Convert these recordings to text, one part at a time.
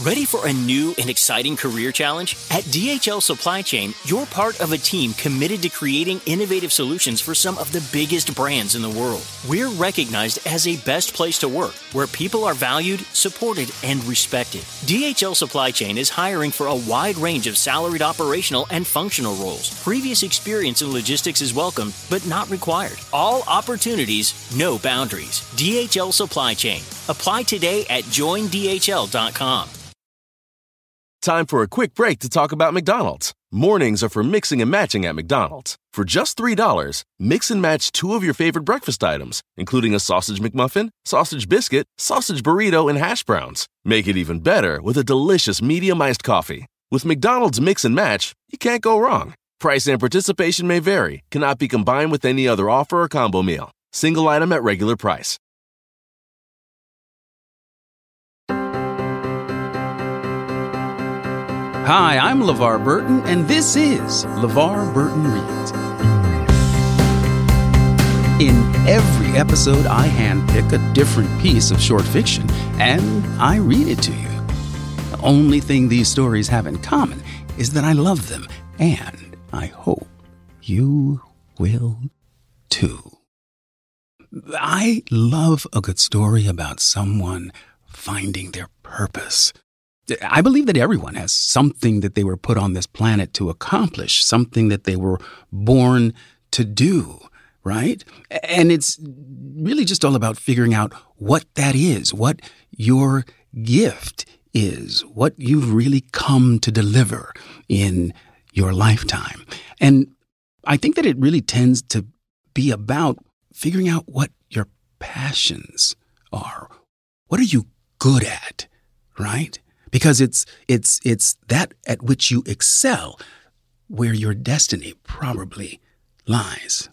Ready for a new and exciting career challenge? At DHL Supply Chain, you're part of a team committed to creating innovative solutions for some of the biggest brands in the world. We're recognized as a best place to work, where people are valued, supported, and respected. DHL Supply Chain is hiring for a wide range of salaried operational and functional roles. Previous experience in logistics is welcome, but not required. All opportunities, no boundaries. DHL Supply Chain. Apply today at joindhl.com. Time for a quick break to talk about McDonald's. Mornings are for mixing and matching at McDonald's. For just $3, mix and match 2 of your favorite breakfast items, including a sausage McMuffin, sausage biscuit, sausage burrito, and hash browns. Make it even better with a delicious medium iced coffee. With McDonald's Mix and Match, you can't go wrong. Price and participation may vary. Cannot be combined with any other offer or combo meal. Single item at regular price. Hi, I'm LeVar Burton, and this is LeVar Burton Reads. In every episode, I handpick a different piece of short fiction, and I read it to you. The only thing these stories have in common is that I love them, and I hope you will too. I love a good story about someone finding their purpose. I believe that everyone has something that they were put on this planet to accomplish, something that they were born to do, right? And it's really just all about figuring out what that is, what your gift is, what you've really come to deliver in your lifetime. And I think that it really tends to be about figuring out what your passions are. What are you good at, right? Because it's that at which you excel where your destiny probably lies.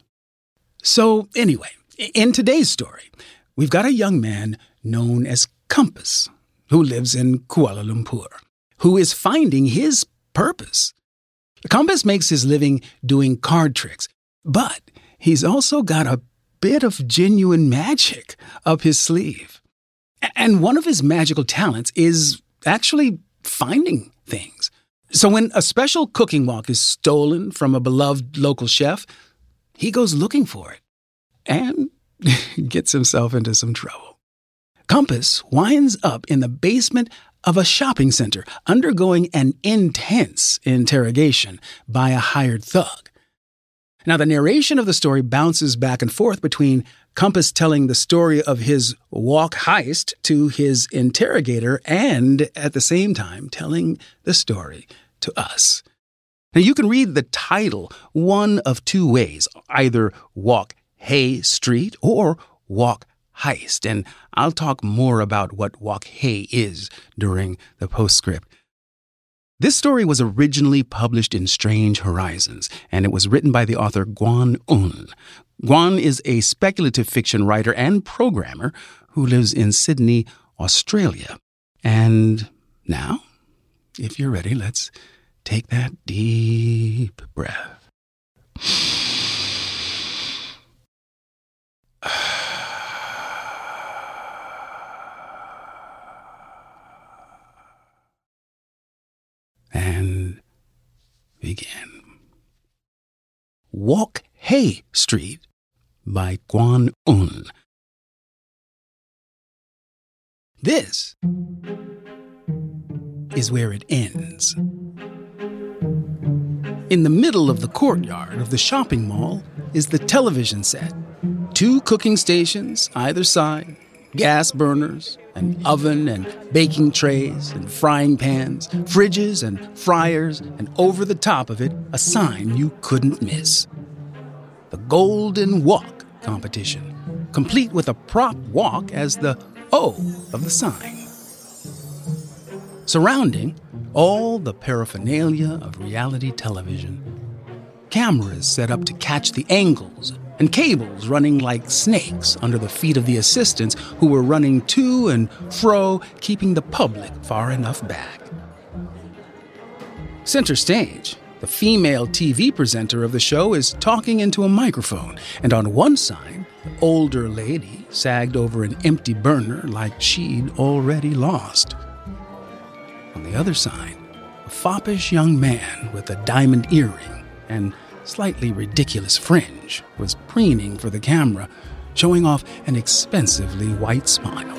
So anyway, in today's story, we've got a young man known as Compass who lives in Kuala Lumpur, who is finding his purpose. Compass makes his living doing card tricks, but he's also got a bit of genuine magic up his sleeve. And one of his magical talents is actually finding things. So when a special cooking wok is stolen from a beloved local chef, he goes looking for it and gets himself into some trouble. Compass winds up in the basement of a shopping center, undergoing an intense interrogation by a hired thug. Now, the narration of the story bounces back and forth between Compass telling the story of his wok heist to his interrogator and, at the same time, telling the story to us. Now, you can read the title one of 2 ways, either Wok Hey Street or Wok Heist, and I'll talk more about what Wok Hey is during the postscript. This story was originally published in Strange Horizons, and it was written by the author Guan Un. Guan is a speculative fiction writer and programmer who lives in Sydney, Australia. And now, if you're ready, let's take that deep breath. And begin. Wok Hey Street by Guan Un. This is where it ends. In the middle of the courtyard of the shopping mall is the television set. 2 cooking stations either side, gas burners, an oven and baking trays and frying pans, fridges and fryers, and over the top of it, a sign you couldn't miss. The Golden Wok competition, complete with a prop wok as the O of the sign. Surrounding all the paraphernalia of reality television. Cameras set up to catch the angles and cables running like snakes under the feet of the assistants who were running to and fro, keeping the public far enough back. Center stage, the female TV presenter of the show is talking into a microphone, and on one side, the older lady sagged over an empty burner like she'd already lost. On the other side, a foppish young man with a diamond earring and slightly ridiculous fringe was preening for the camera, showing off an expensively white smile.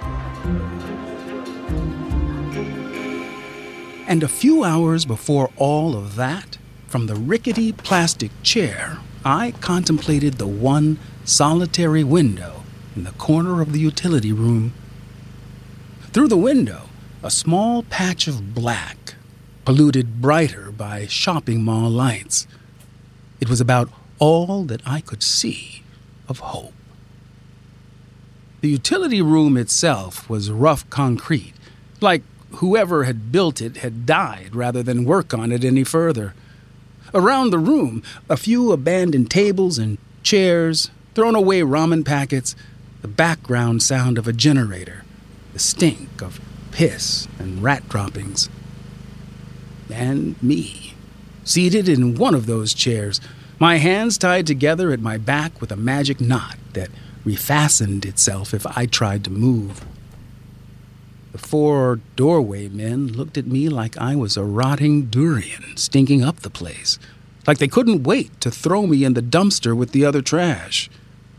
And a few hours before all of that, from the rickety plastic chair, I contemplated the one solitary window in the corner of the utility room. Through the window, a small patch of black, polluted brighter by shopping mall lights. It was about all that I could see of hope. The utility room itself was rough concrete, like whoever had built it had died rather than work on it any further. Around the room, a few abandoned tables and chairs, thrown away ramen packets, the background sound of a generator, the stink of piss and rat droppings. And me, seated in one of those chairs, my hands tied together at my back with a magic knot that refastened itself if I tried to move. The 4 doorway men looked at me like I was a rotting durian stinking up the place, like they couldn't wait to throw me in the dumpster with the other trash.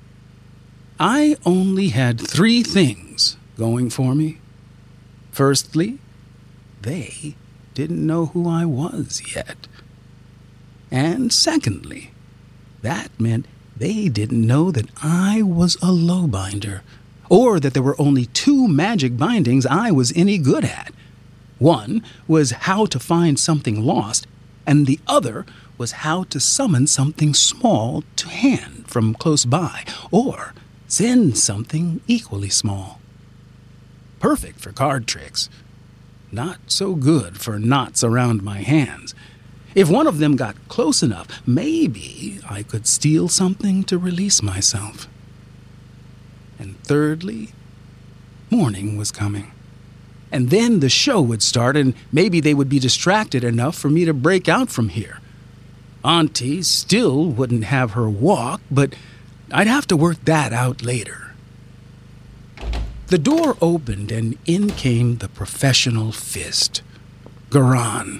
I only had 3 things going for me. Firstly, they didn't know who I was yet. And secondly, that meant they didn't know that I was a lowbinder, or that there were only 2 magic bindings I was any good at. One was how to find something lost, and the other was how to summon something small to hand from close by, or send something equally small. Perfect for card tricks. Not so good for knots around my hands. If one of them got close enough, maybe I could steal something to release myself. And thirdly, morning was coming. And then the show would start, and maybe they would be distracted enough for me to break out from here. Auntie still wouldn't have her walk, but I'd have to work that out later. The door opened, and in came the professional fist, Garan.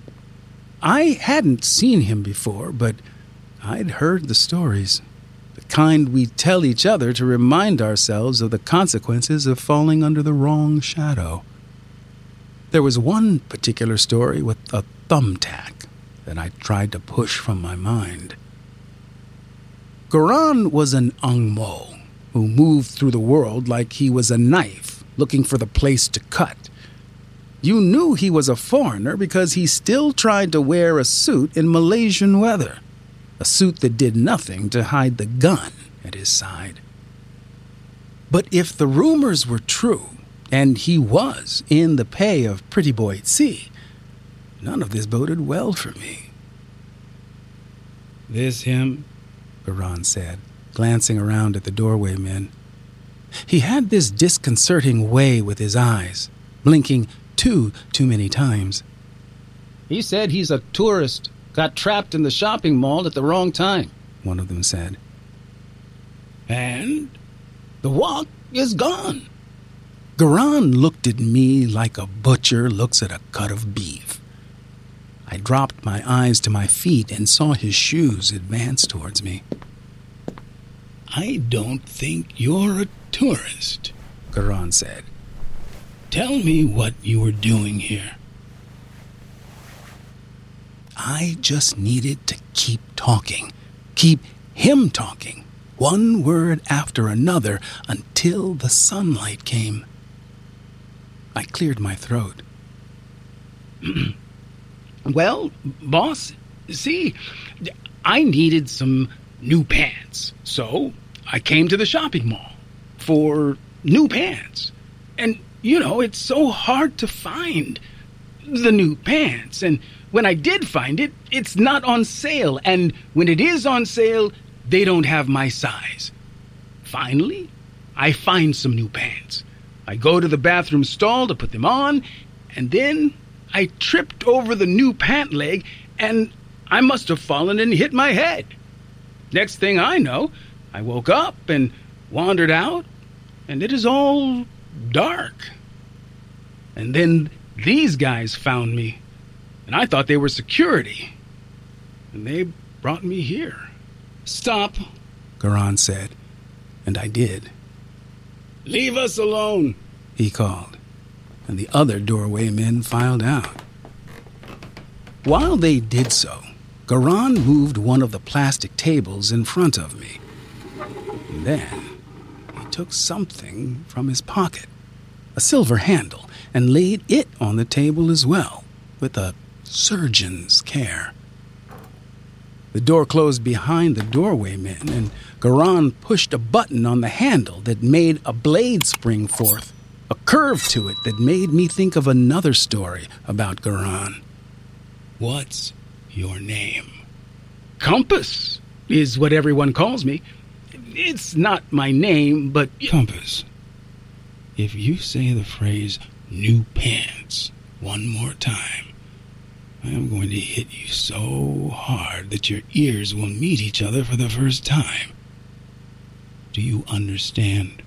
I hadn't seen him before, but I'd heard the stories. The kind we tell each other to remind ourselves of the consequences of falling under the wrong shadow. There was one particular story with a thumbtack that I tried to push from my mind. Garan was an Angmo who moved through the world like he was a knife looking for the place to cut. You knew he was a foreigner because he still tried to wear a suit in Malaysian weather, a suit that did nothing to hide the gun at his side. But if the rumors were true, and he was in the pay of Pretty Boy Tsi, none of this boded well for me. "This him?" Garan said, glancing around at the doorway men. He had this disconcerting way with his eyes, blinking too many times. "He said he's a tourist, got trapped in the shopping mall at the wrong time," one of them said. "And the walk is gone." Garan looked at me like a butcher looks at a cut of beef. I dropped my eyes to my feet and saw his shoes advance towards me. "I don't think you're a tourist," Garan said. "Tell me what you were doing here." I just needed to keep talking, keep him talking, one word after another until the sunlight came. I cleared my throat. "Well, boss, see, I needed some new pants, so I came to the shopping mall for new pants. And, it's so hard to find the new pants. And when I did find it, it's not on sale. And when it is on sale, they don't have my size. Finally, I find some new pants. I go to the bathroom stall to put them on, and then I tripped over the new pant leg, and I must have fallen and hit my head. Next thing I know, I woke up and wandered out, and it is all dark. And then These guys found me, and I thought they were security. And they brought me here. Stop, Garan said, and I did. Leave us alone, he called, and the other doorway men filed out. While they did so, Garan moved one of the plastic tables in front of me. And then he took something from his pocket, a silver handle, and laid it on the table as well, with a surgeon's care. The door closed behind the doorway men, and Garan pushed a button on the handle that made a blade spring forth, a curve to it that made me think of another story about Garan. What's your name? Compass is what everyone calls me. It's not my name, but Compass. If you say the phrase new pants one more time, I am going to hit you so hard that your ears will meet each other for the first time. Do you understand?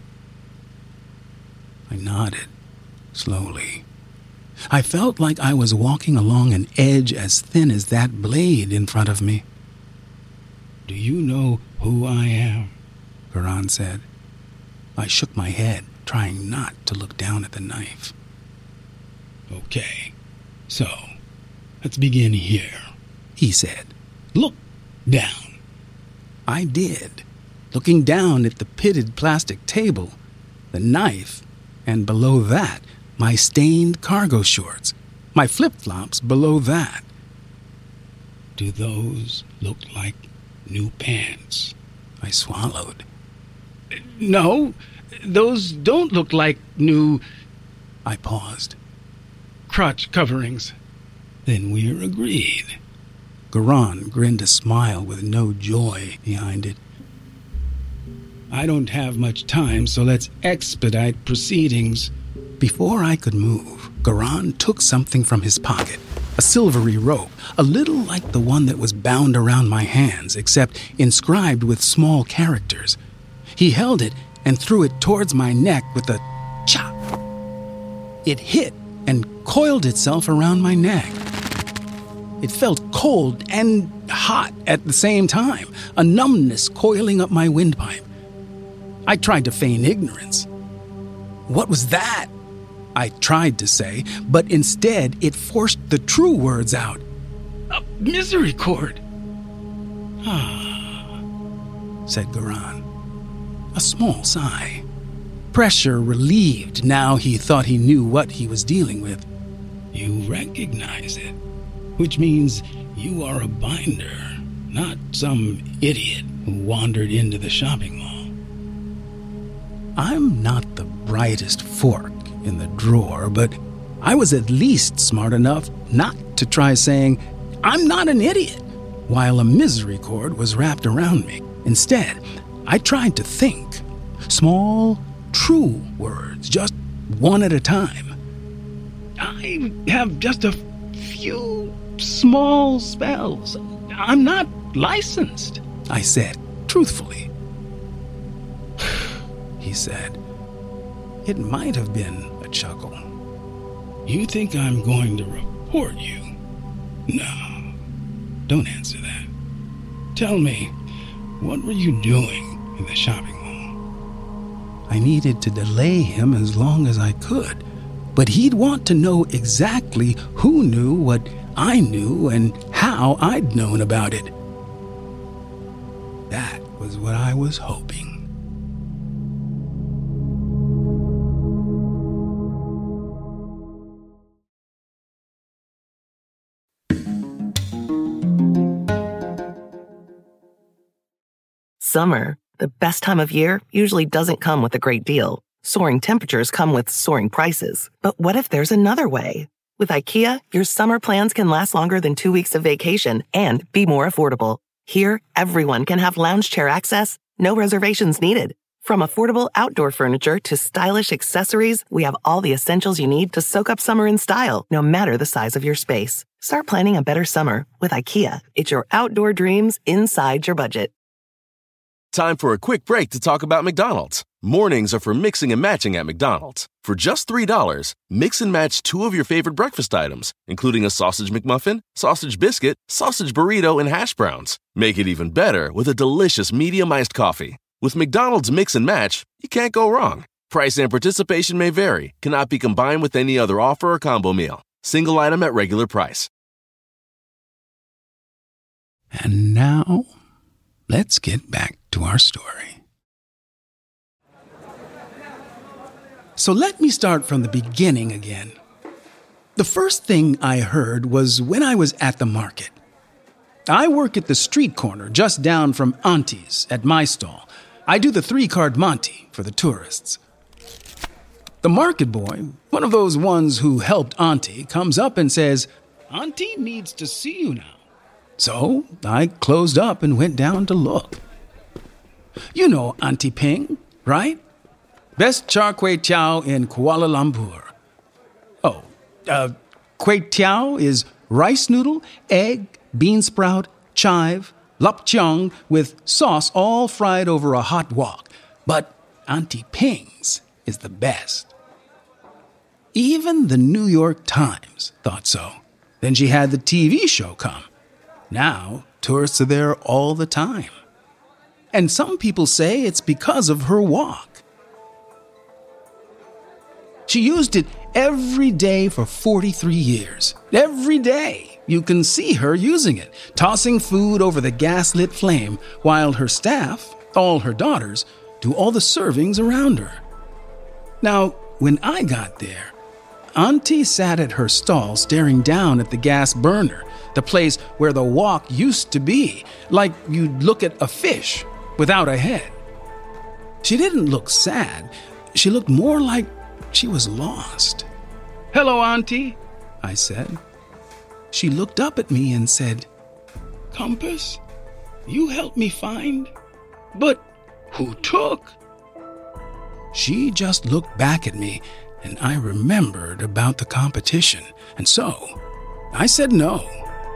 I nodded, slowly. I felt like I was walking along an edge as thin as that blade in front of me. Do you know who I am? Garan said. I shook my head, trying not to look down at the knife. Okay, so let's begin here, he said. Look down. I did, looking down at the pitted plastic table, the knife, and below that, my stained cargo shorts, my flip-flops below that. Do those look like new pants? I swallowed. No, those don't look like new... I paused. Crotch coverings. Then we're agreed. Garan grinned a smile with no joy behind it. I don't have much time, so let's expedite proceedings. Before I could move, Garan took something from his pocket, a silvery rope, a little like the one that was bound around my hands, except inscribed with small characters. He held it and threw it towards my neck with a chop. It hit and coiled itself around my neck. It felt cold and hot at the same time, a numbness coiling up my windpipe. I tried to feign ignorance. What was that? I tried to say, but instead it forced the true words out. A misery cord. Ah, said Garan. A small sigh. Pressure relieved now he thought he knew what he was dealing with. You recognize it, which means you are a binder, not some idiot who wandered into the shopping mall. I'm not the brightest fork in the drawer, but I was at least smart enough not to try saying, I'm not an idiot, while a misery cord was wrapped around me. Instead, I tried to think. Small, true words, just one at a time. I have just a few small spells. I'm not licensed, I said, truthfully. He said. It might have been a chuckle. You think I'm going to report you? No, don't answer that. Tell me, what were you doing in the shopping mall? I needed to delay him as long as I could, but he'd want to know exactly who knew what I knew and how I'd known about it. That was what I was hoping. Summer, the best time of year, usually doesn't come with a great deal. Soaring temperatures come with soaring prices. But what if there's another way? With IKEA, your summer plans can last longer than 2 weeks of vacation and be more affordable. Here, everyone can have lounge chair access, no reservations needed. From affordable outdoor furniture to stylish accessories, we have all the essentials you need to soak up summer in style, no matter the size of your space. Start planning a better summer with IKEA. It's your outdoor dreams inside your budget. Time for a quick break to talk about McDonald's. Mornings are for mixing and matching at McDonald's. For just $3, mix and match 2 of your favorite breakfast items, including a sausage McMuffin, sausage biscuit, sausage burrito, and hash browns. Make it even better with a delicious medium iced coffee. With McDonald's Mix and Match, you can't go wrong. Price and participation may vary. Cannot be combined with any other offer or combo meal. Single item at regular price. And now, let's get back to our story. So let me start from the beginning again. The first thing I heard was when I was at the market. I work at the street corner just down from Auntie's at my stall. I do the 3-card Monty for the tourists. The market boy, one of those ones who helped Auntie, comes up and says, "Auntie needs to see you now." So I closed up and went down to look. You know Auntie Ping, right? Best char kway teow in Kuala Lumpur. Oh, kway teow is rice noodle, egg, bean sprout, chive, lapcheong with sauce all fried over a hot wok. But Auntie Ping's is the best. Even the New York Times thought so. Then she had the TV show come. Now tourists are there all the time. And some people say it's because of her wok. She used it every day for 43 years. Every day, you can see her using it, tossing food over the gas-lit flame, while her staff, all her daughters, do all the servings around her. Now, when I got there, Auntie sat at her stall staring down at the gas burner, the place where the wok used to be, like you'd look at a fish without a head. She didn't look sad. She looked more like she was lost. "Hello, Auntie," I said. She looked up at me and said, "Compass, you helped me find, but who took?" She just looked back at me, and I remembered about the competition, and so I said no.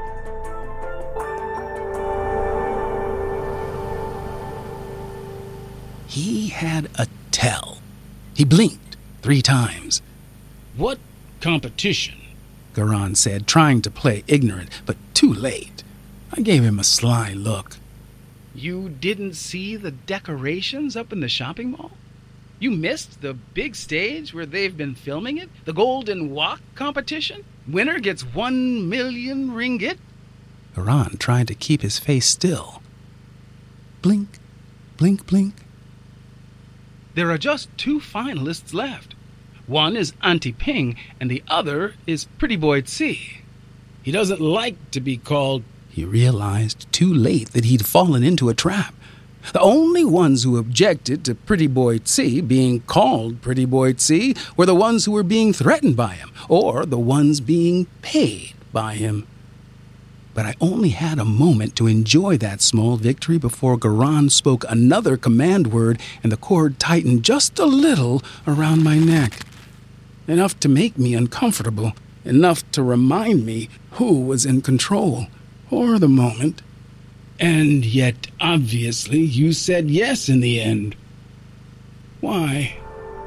He had a tell. He blinked 3 times. "What competition?" Garan said, trying to play ignorant, but too late. I gave him a sly look. "You didn't see the decorations up in the shopping mall? You missed the big stage where they've been filming it? The Golden Wok competition? Winner gets 1 million ringgit?" Garan tried to keep his face still. Blink, blink, blink. "There are just 2 finalists left. One is Auntie Ping, and the other is Pretty Boy Tsi. He doesn't like to be called..." He realized too late that he'd fallen into a trap. The only ones who objected to Pretty Boy Tsi being called Pretty Boy Tsi were the ones who were being threatened by him, or the ones being paid by him. But I only had a moment to enjoy that small victory before Garan spoke another command word and the cord tightened just a little around my neck. Enough to make me uncomfortable, enough to remind me who was in control for the moment. "And yet, obviously, you said yes in the end. Why?"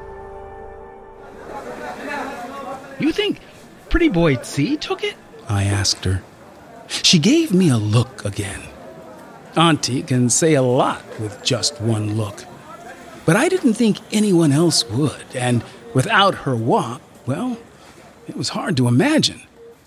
"You think Pretty Boy Tsi took it?" I asked her. She gave me a look again. Auntie can say a lot with just one look. But I didn't think anyone else would, and without her wok, well, it was hard to imagine.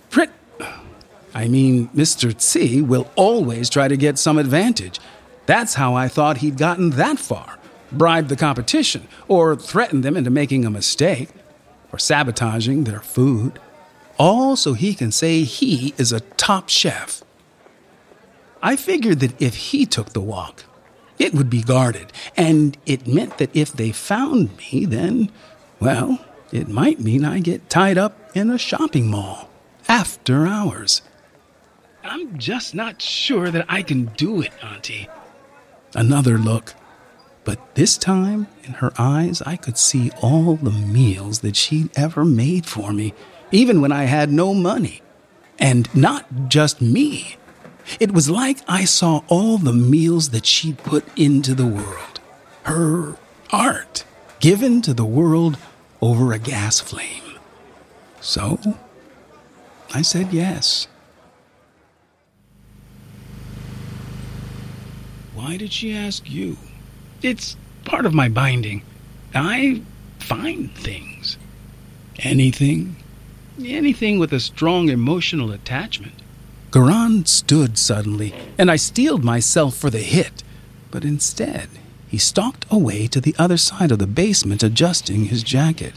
Mr. Tsi will always try to get some advantage. That's how I thought he'd gotten that far. Bribe the competition, or threaten them into making a mistake, or sabotaging their food. All so he can say he is a top chef. I figured that if he took the wok, it would be guarded, and it meant that if they found me, then, well, it might mean I get tied up in a shopping mall after hours. "I'm just not sure that I can do it, Auntie." Another look. But this time, in her eyes, I could see all the meals that she'd ever made for me, even when I had no money. And not just me. It was like I saw all the meals that she'd put into the world. Her art given to the world over a gas flame. So I said yes. Why did she ask you? It's part of my binding. I find things. Anything with a strong emotional attachment. Garan stood suddenly, and I steeled myself for the hit. But instead, he stalked away to the other side of the basement, adjusting his jacket.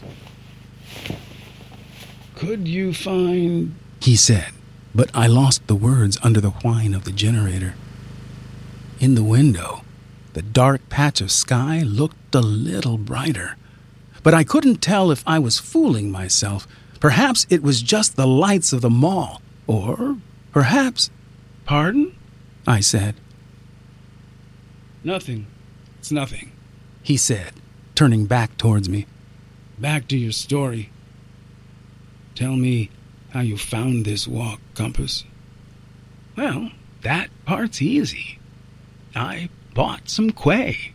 Could you find... he said, but I lost the words under the whine of the generator. In the window, the dark patch of sky looked a little brighter. But I couldn't tell if I was fooling myself. Perhaps it was just the lights of the mall. Or perhaps... Pardon? I said. Nothing. It's nothing, he said, turning back towards me. Back to your story. Tell me how you found this walk, Compass. Well, that part's easy. I bought some quay.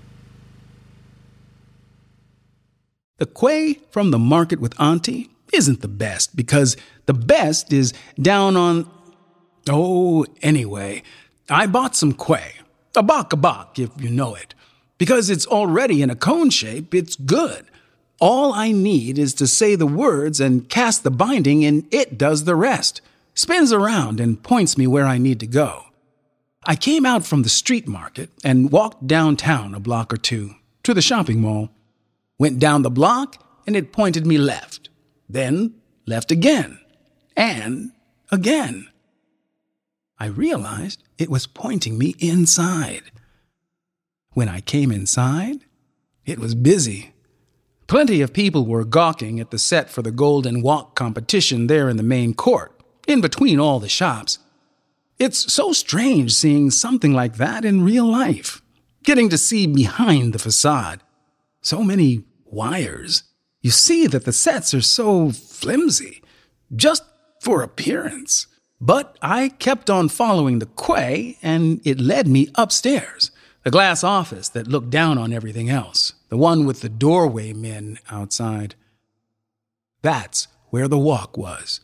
The quay from the market with Auntie isn't the best, because the best is down on... Oh, anyway, I bought some quay. A bok, if you know it. Because it's already in a cone shape, it's good. All I need is to say the words and cast the binding, and it does the rest. Spins around and points me where I need to go. I came out from the street market and walked downtown a block or two to the shopping mall. Went down the block, and it pointed me left. Then left again. And again. I realized it was pointing me inside. When I came inside, it was busy. Plenty of people were gawking at the set for the Golden Walk competition there in the main court, in between all the shops. It's so strange seeing something like that in real life, getting to see behind the facade. So many wires. You see that the sets are so flimsy, just for appearance. But I kept on following the quay, and it led me upstairs, the glass office that looked down on everything else, the one with the doorway men outside. That's where the walk was.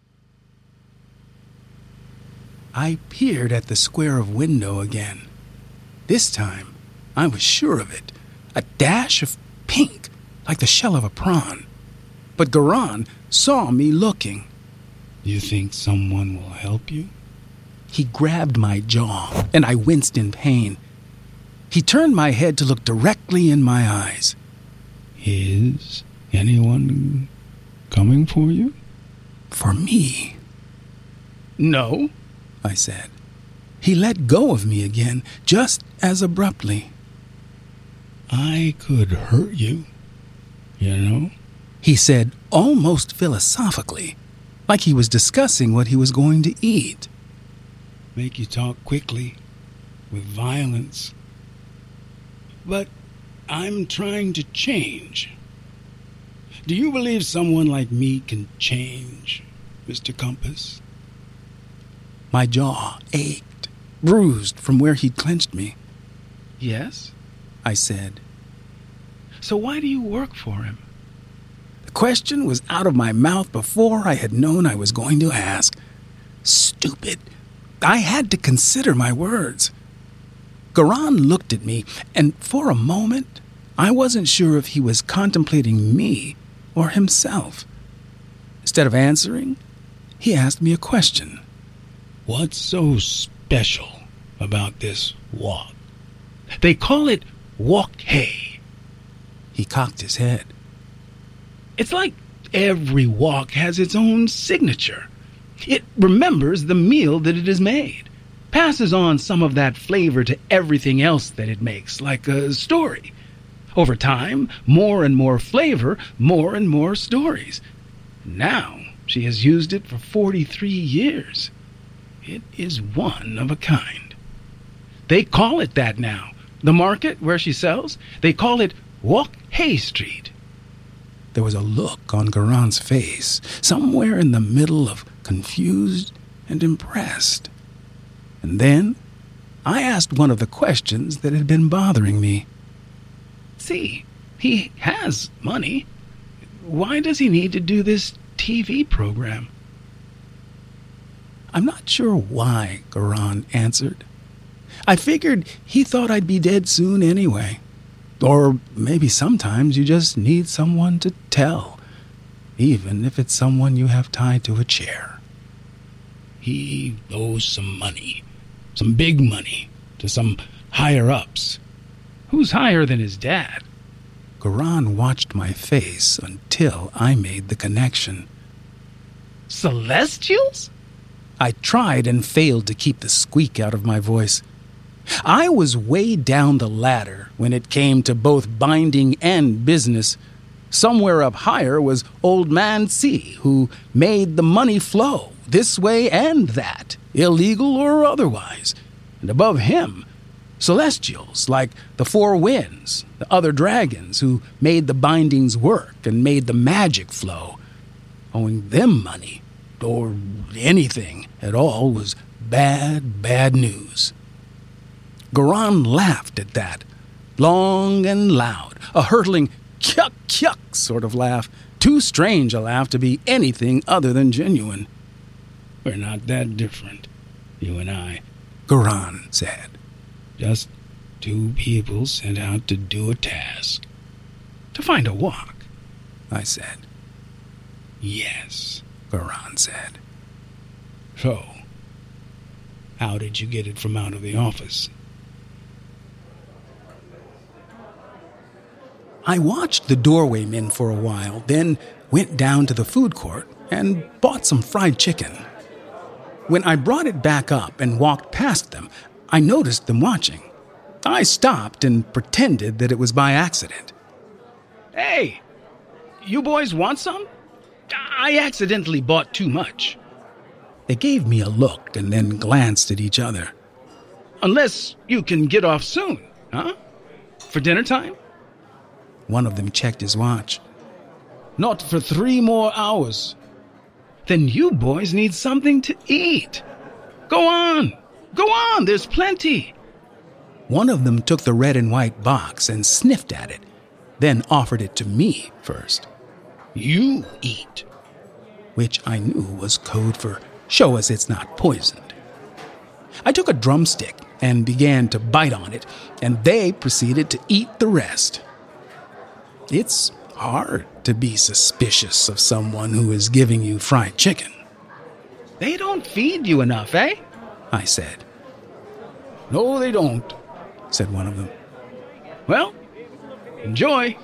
I peered at the square of window again. This time, I was sure of it. A dash of pink, like the shell of a prawn. But Garan saw me looking. You think someone will help you? He grabbed my jaw, and I winced in pain. He turned my head to look directly in my eyes. Is anyone coming for you? For me? No, I said. He let go of me again, just as abruptly. I could hurt you, you know? He said almost philosophically, like he was discussing what he was going to eat. Make you talk quickly, with violence. But I'm trying to change. Do you believe someone like me can change, Mr. Compass? My jaw ached, bruised from where he'd clenched me. Yes, I said. So why do you work for him? The question was out of my mouth before I had known I was going to ask. Stupid. I had to consider my words. Garan looked at me, and for a moment, I wasn't sure if he was contemplating me or himself. Instead of answering, he asked me a question. What's so special about this walk? They call it Walk Hay. He cocked his head. It's like every walk has its own signature. It remembers the meal that it has made, passes on some of that flavor to everything else that it makes, like a story. Over time, more and more flavor, more and more stories. Now, she has used it for 43 years. It is one of a kind. They call it that now. The market where she sells, they call it Walk Hay Street. There was a look on Garan's face, somewhere in the middle of confused and impressed. And then I asked one of the questions that had been bothering me. See, He has money. Why does he need to do this TV program? I'm not sure why, Garan answered. I figured he thought I'd be dead soon anyway. Or maybe sometimes you just need someone to tell, even if it's someone you have tied to a chair. He owes some money, some big money, to some higher-ups. Who's higher than his dad? Garan watched my face until I made the connection. Celestials? I tried and failed to keep the squeak out of my voice. I was way down the ladder when it came to both binding and business. Somewhere up higher was Old Man C, who made the money flow this way and that, illegal or otherwise. And above him, Celestials like the Four Winds, the other dragons who made the bindings work and made the magic flow. Owing them money, or anything at all, was bad, bad news. Garan laughed at that, long and loud, a hurtling kyuk-kyuk sort of laugh, too strange a laugh to be anything other than genuine. We're not that different, you and I, Garan said. Just two people sent out to do a task. To find a walk, I said. Yes, Garan said. So, how did you get it from out of the office? I watched the doorway men for a while, then went down to the food court and bought some fried chicken. When I brought it back up and walked past them, I noticed them watching. I stopped and pretended that it was by accident. Hey, you boys want some? I accidentally bought too much. They gave me a look and then glanced at each other. Unless you can get off soon, huh? For dinner time? One of them checked his watch. Not for 3 more hours. Then you boys need something to eat. Go on, there's plenty. One of them took the red and white box and sniffed at it, then offered it to me first. You eat. Which I knew was code for show us it's not poisoned. I took a drumstick and began to bite on it, and they proceeded to eat the rest. It's hard to be suspicious of someone who is giving you fried chicken. They don't feed you enough, eh? I said. No, they don't, said one of them. Well, enjoy.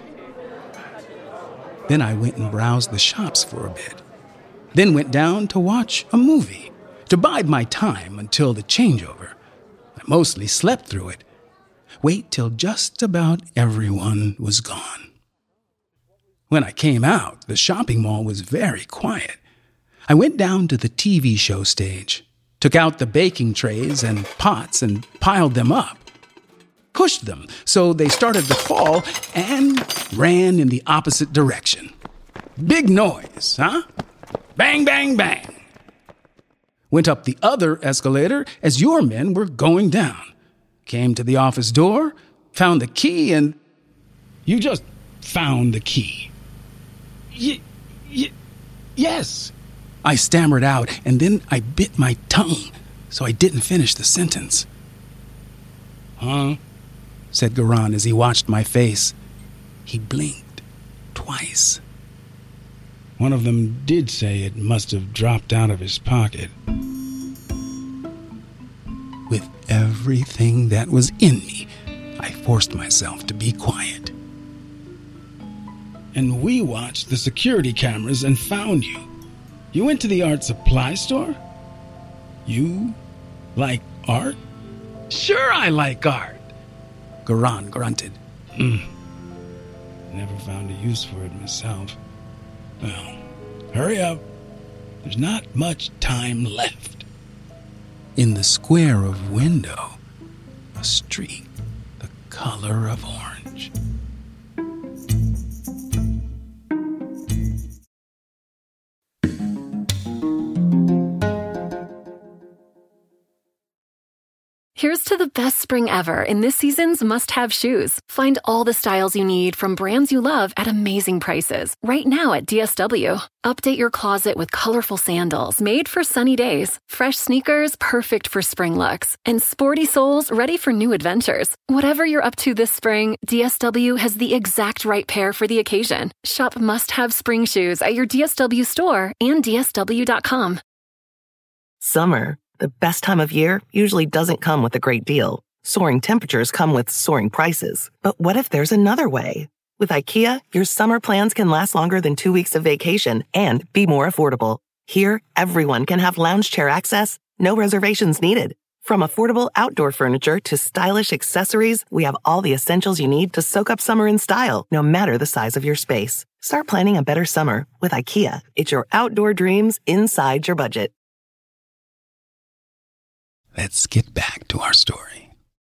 Then I went and browsed the shops for a bit. Then went down to watch a movie, to bide my time until the changeover. I mostly slept through it. Wait till just about everyone was gone. When I came out, the shopping mall was very quiet. I went down to the TV show stage, took out the baking trays and pots and piled them up, pushed them so they started to fall, and ran in the opposite direction. Big noise, huh? Bang, bang, bang. Went up the other escalator as your men were going down. Came to the office door, found the key, and... You just found the key. Yes, I stammered out, and then I bit my tongue, so I didn't finish the sentence. Huh? Said Garan as he watched my face. He blinked twice. One of them did say it must have dropped out of his pocket. With everything that was in me, I forced myself to be quiet. And we watched the security cameras and found you. You went to the art supply store? You like art? Sure I like art, Garan grunted. Never found a use for it myself. Well, hurry up. There's not much time left. In the square of window, a streak the color of orange. Here's to the best spring ever in this season's must-have shoes. Find all the styles you need from brands you love at amazing prices right now at DSW. Update your closet with colorful sandals made for sunny days, fresh sneakers perfect for spring looks, and sporty soles ready for new adventures. Whatever you're up to this spring, DSW has the exact right pair for the occasion. Shop must-have spring shoes at your DSW store and DSW.com. Summer, the best time of year, usually doesn't come with a great deal. Soaring temperatures come with soaring prices. But what if there's another way? With IKEA, your summer plans can last longer than 2 weeks of vacation and be more affordable. Here, everyone can have lounge chair access, no reservations needed. From affordable outdoor furniture to stylish accessories, we have all the essentials you need to soak up summer in style, no matter the size of your space. Start planning a better summer with IKEA. It's your outdoor dreams inside your budget. Let's get back to our story.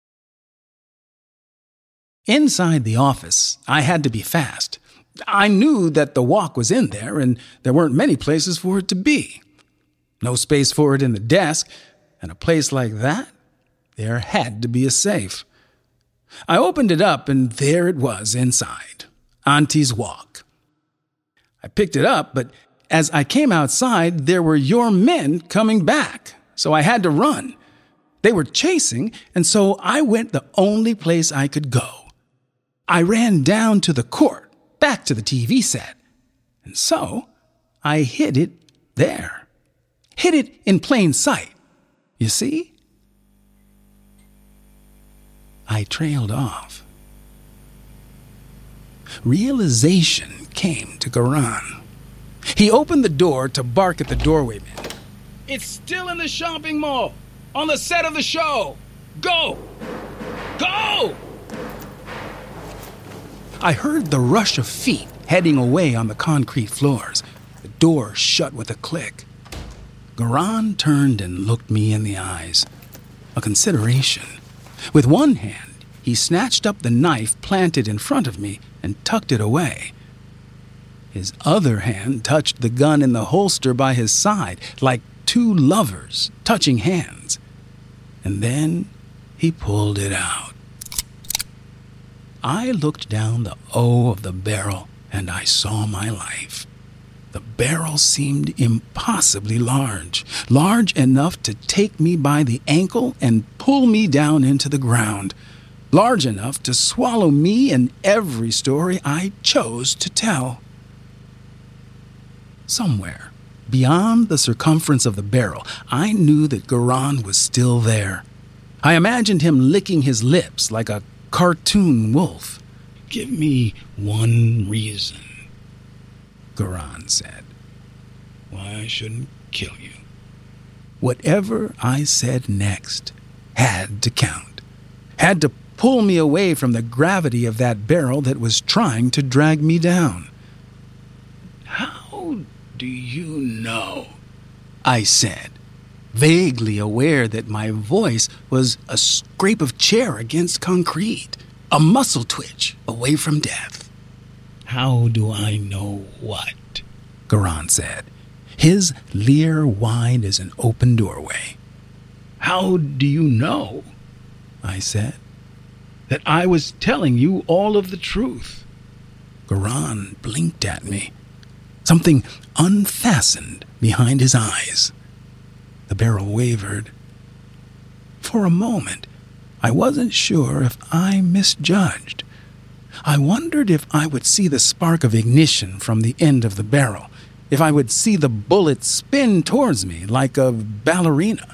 Inside the office, I had to be fast. I knew that the walk was in there, and there weren't many places for it to be. No space for it in the desk, and a place like that, there had to be a safe. I opened it up, and there it was inside, Auntie's walk. I picked it up, but as I came outside, there were your men coming back, so I had to run. They were chasing, and so I went the only place I could go. I ran down to the court, back to the TV set, and so I hid it there. Hid it in plain sight. You see? I trailed off. Realization came to Garan. He opened the door to bark at the doorwayman. "It's still in the shopping mall, on the set of the show. Go! Go!" I heard the rush of feet heading away on the concrete floors. The door shut with a click. Garan turned and looked me in the eyes. A consideration. With one hand, he snatched up the knife planted in front of me and tucked it away. His other hand touched the gun in the holster by his side, like two lovers touching hands. And then he pulled it out. I looked down the O of the barrel, and I saw my life. The barrel seemed impossibly large, large enough to take me by the ankle and pull me down into the ground, large enough to swallow me and every story I chose to tell. Somewhere, beyond the circumference of the barrel, I knew that Garan was still there. I imagined him licking his lips like a cartoon wolf. "Give me one reason," Garan said, "why I shouldn't kill you." Whatever I said next had to count, had to pull me away from the gravity of that barrel that was trying to drag me down. "How do you know?" I said, vaguely aware that my voice was a scrape of chair against concrete, a muscle twitch away from death. "How do I know what?" Garan said, his leer wide as an open doorway. "How do you know," I said, "that I was telling you all of the truth?" Garan blinked at me. Something unfastened behind his eyes. The barrel wavered. For a moment, I wasn't sure if I misjudged. I wondered if I would see the spark of ignition from the end of the barrel, if I would see the bullet spin towards me like a ballerina.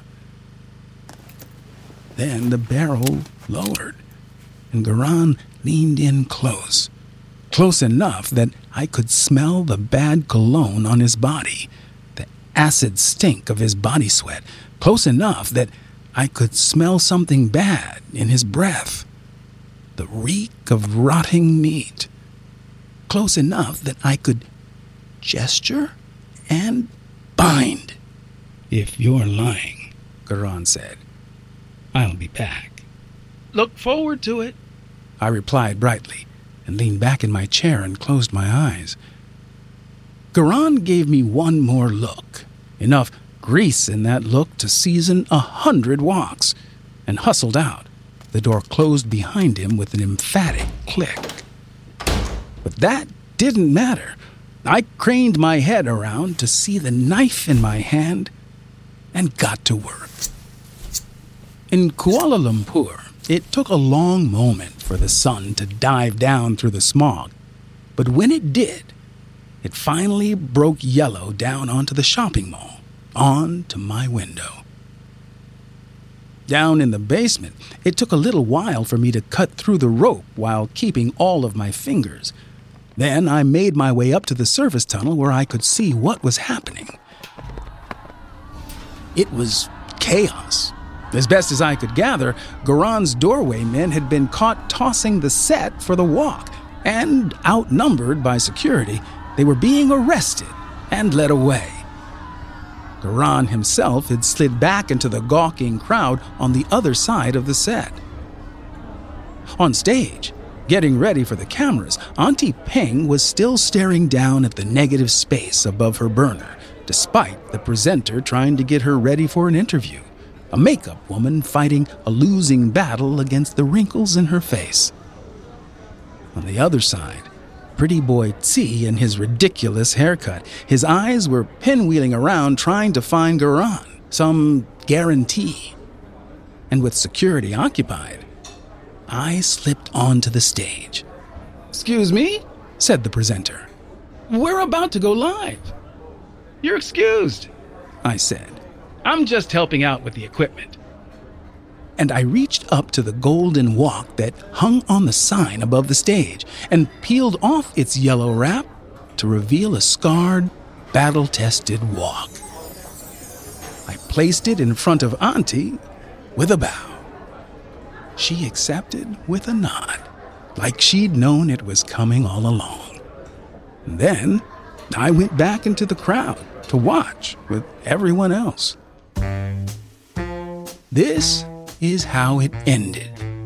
Then the barrel lowered, and Garan leaned in close enough that I could smell the bad cologne on his body, the acid stink of his body sweat, close enough that I could smell something bad in his breath, the reek of rotting meat, close enough that I could gesture and bind. "If you're lying," Garan said, "I'll be back." "Look forward to it," I replied brightly, and leaned back in my chair and closed my eyes. Garan gave me one more look, enough grease in that look to season 100 walks, and hustled out. The door closed behind him with an emphatic click. But that didn't matter. I craned my head around to see the knife in my hand and got to work. In Kuala Lumpur, it took a long moment for the sun to dive down through the smog. But when it did, it finally broke yellow down onto the shopping mall, onto my window. Down in the basement, it took a little while for me to cut through the rope while keeping all of my fingers. Then I made my way up to the service tunnel where I could see what was happening. It was chaos. As best as I could gather, Garon's doorway men had been caught tossing the set for the walk, and outnumbered by security, they were being arrested and led away. Garon himself had slid back into the gawking crowd on the other side of the set. On stage, getting ready for the cameras, Auntie Peng was still staring down at the negative space above her burner, despite the presenter trying to get her ready for an interview, a makeup woman fighting a losing battle against the wrinkles in her face. On the other side, pretty boy Tzi and his ridiculous haircut, his eyes were pinwheeling around trying to find Garon, some guarantee. And with security occupied, I slipped onto the stage. "Excuse me," said the presenter. "We're about to go live." "You're excused," I said. "I'm just helping out with the equipment." And I reached up to the golden walk that hung on the sign above the stage and peeled off its yellow wrap to reveal a scarred, battle-tested walk. I placed it in front of Auntie with a bow. She accepted with a nod, like she'd known it was coming all along. Then I went back into the crowd to watch with everyone else. This is how it ended.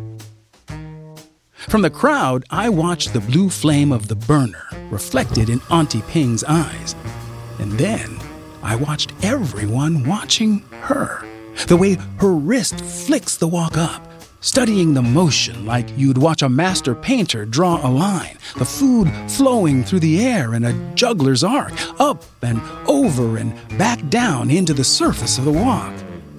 From the crowd, I watched the blue flame of the burner reflected in Auntie Peng's eyes. And then I watched everyone watching her, the way her wrist flicks the walk up, studying the motion like you'd watch a master painter draw a line, the food flowing through the air in a juggler's arc, up and over and back down into the surface of the walk.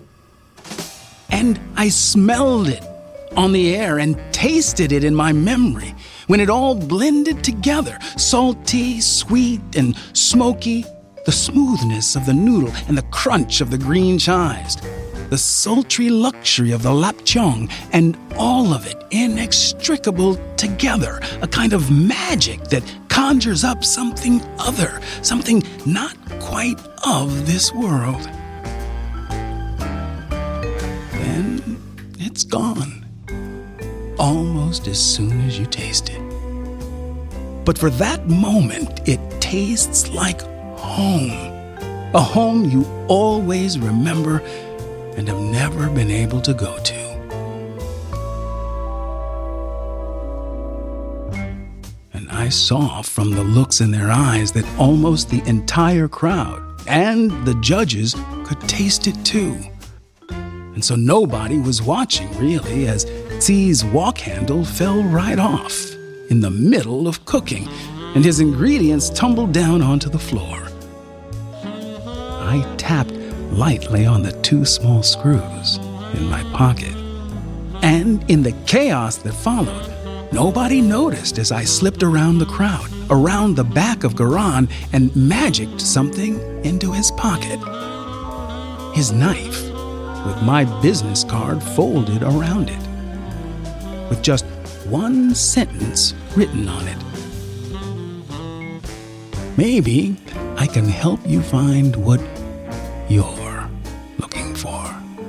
And I smelled it on the air and tasted it in my memory when it all blended together, salty, sweet, and smoky, the smoothness of the noodle and the crunch of the green chives, the sultry luxury of the lapchong, and all of it inextricable together, a kind of magic that conjures up something other, something not quite of this world. Then it's gone, almost as soon as you taste it. But for that moment, it tastes like home, a home you always remember and have never been able to go to. And I saw from the looks in their eyes that almost the entire crowd and the judges could taste it too. And so nobody was watching, really, as Tzi's walk handle fell right off in the middle of cooking, and his ingredients tumbled down onto the floor. I tapped lightly on the 2 small screws in my pocket. And in the chaos that followed, nobody noticed as I slipped around the crowd, around the back of Garon, and magicked something into his pocket. His knife, with my business card folded around it, with just one sentence written on it. Maybe I can help you find what you're looking for.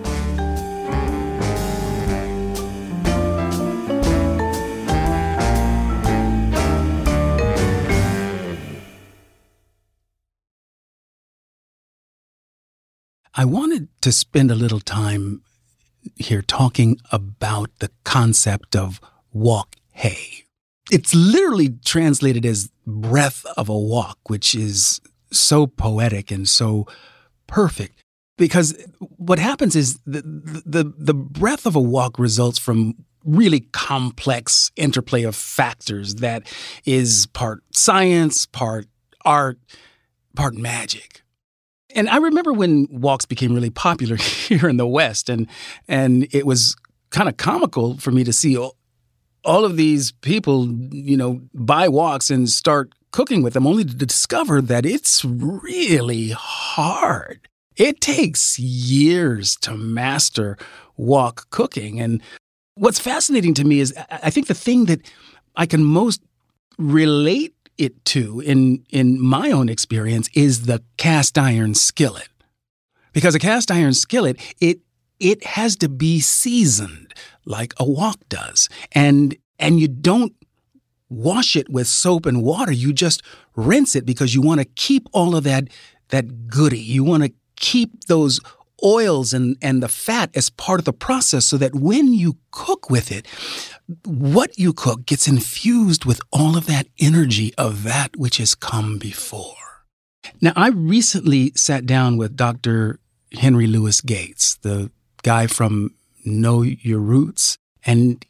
I wanted to spend a little time here talking about the concept of walk hay. It's literally translated as breath of a walk, which is so poetic and so perfect. Because what happens is the breadth of a walk results from really complex interplay of factors that is part science, part art, part magic. And I remember when walks became really popular here in the West, and it was kind of comical for me to see all of these people, buy walks and start cooking with them, only to discover that it's really hard. It takes years to master wok cooking. And what's fascinating to me is I think the thing that I can most relate it to in my own experience is the cast iron skillet. Because a cast iron skillet, it has to be seasoned like a wok does. And you don't wash it with soap and water. You just rinse it because you want to keep all of that goodie. You want to keep those oils and the fat as part of the process so that when you cook with it, what you cook gets infused with all of that energy of that which has come before. Now, I recently sat down with Dr. Henry Louis Gates, the guy from Know Your Roots, and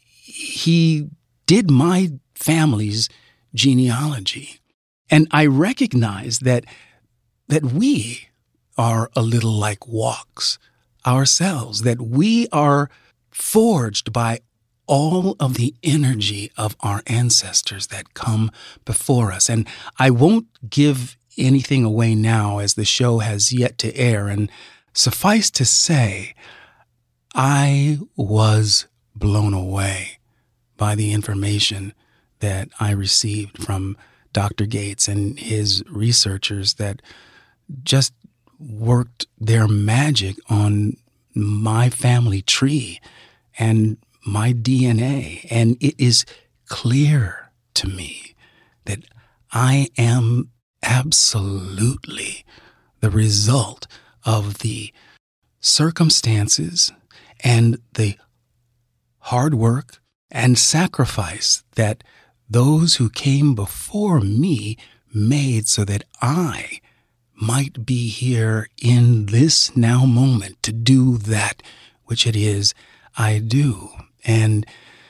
he did my family's genealogy. And I recognize that we are a little like woks ourselves, that we are forged by all of the energy of our ancestors that come before us. And I won't give anything away now as the show has yet to air. And suffice to say, I was blown away by the information that I received from Dr. Gates and his researchers that just worked their magic on my family tree and my DNA. And it is clear to me that I am absolutely the result of the circumstances and the hard work and sacrifice that those who came before me made so that I might be here in this now moment to do that which it is I do. And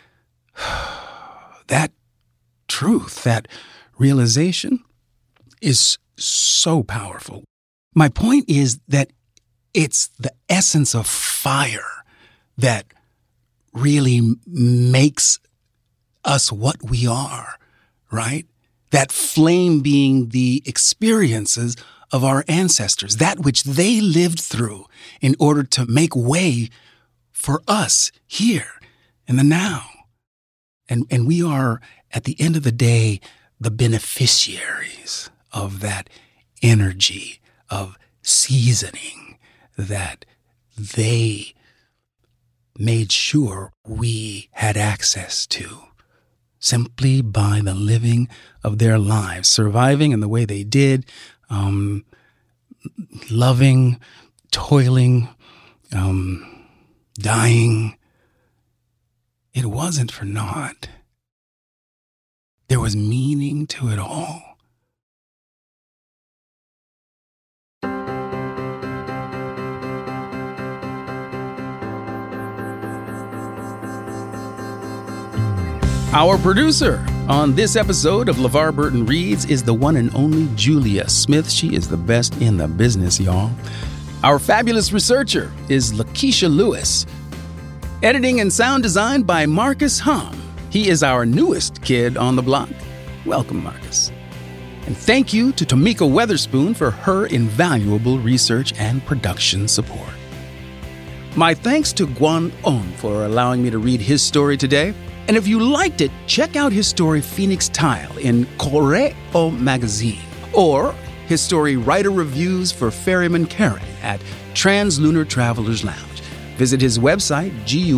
that truth, that realization is so powerful. My point is that it's the essence of fire that really makes us what we are, right? That flame being the experiences of our ancestors, that which they lived through in order to make way for us here in the now. And we are, at the end of the day, the beneficiaries of that energy of seasoning that they made sure we had access to simply by the living of their lives, surviving in the way they did, loving, toiling, dying. It wasn't for naught. There was meaning to it all. Our producer on this episode of LeVar Burton Reads is the one and only Julia Smith. She is the best in the business, y'all. Our fabulous researcher is Lakeisha Lewis. Editing and sound design by Marcus Hom. He is our newest kid on the block. Welcome, Marcus. And thank you to Tamika Weatherspoon for her invaluable research and production support. My thanks to Guan On for allowing me to read his story today. And if you liked it, check out his story Phoenix Tile in Correo magazine, or his story Writer Reviews for Ferryman Karen at Translunar Travelers Lounge. Visit his website,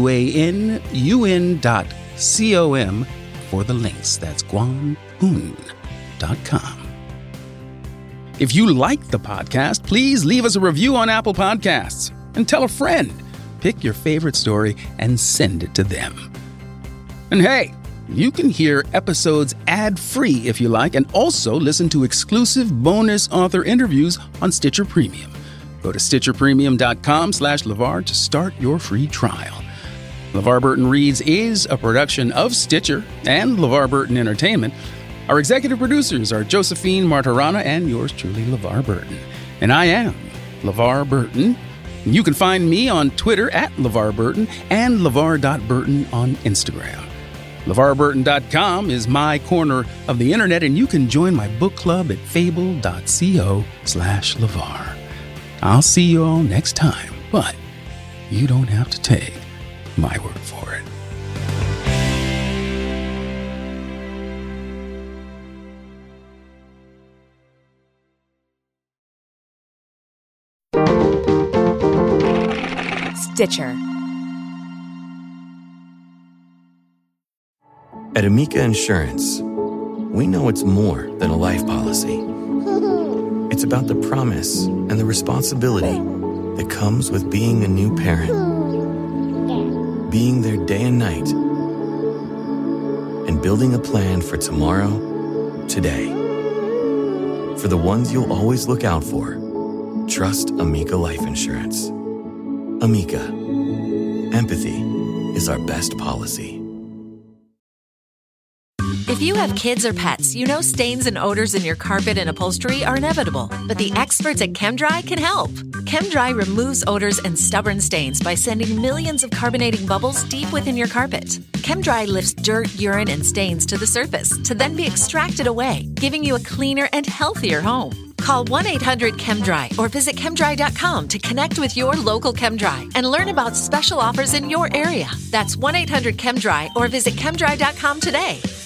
guanun.com, for the links. That's guanun.com. If you like the podcast, please leave us a review on Apple Podcasts and tell a friend. Pick your favorite story and send it to them. And hey, you can hear episodes ad-free if you like, and also listen to exclusive bonus author interviews on Stitcher Premium. Go to StitcherPremium.com/LeVar to start your free trial. LeVar Burton Reads is a production of Stitcher and LeVar Burton Entertainment. Our executive producers are Josephine Martirana and yours truly, LeVar Burton. And I am LeVar Burton. You can find me on Twitter at LeVar Burton and LeVar.Burton on Instagram. LeVarBurton.com is my corner of the internet, and you can join my book club at fable.co/LeVar. I'll see you all next time, but you don't have to take my word for it. Stitcher. At Amica Insurance, we know it's more than a life policy. It's about the promise and the responsibility that comes with being a new parent. Being there day and night. And building a plan for tomorrow, today. For the ones you'll always look out for, trust Amica Life Insurance. Amica. Empathy is our best policy. If you have kids or pets, you know stains and odors in your carpet and upholstery are inevitable. But the experts at ChemDry can help. ChemDry removes odors and stubborn stains by sending millions of carbonating bubbles deep within your carpet. ChemDry lifts dirt, urine, and stains to the surface to then be extracted away, giving you a cleaner and healthier home. Call 1-800-ChemDry or visit ChemDry.com to connect with your local ChemDry and learn about special offers in your area. That's 1-800-ChemDry or visit ChemDry.com today.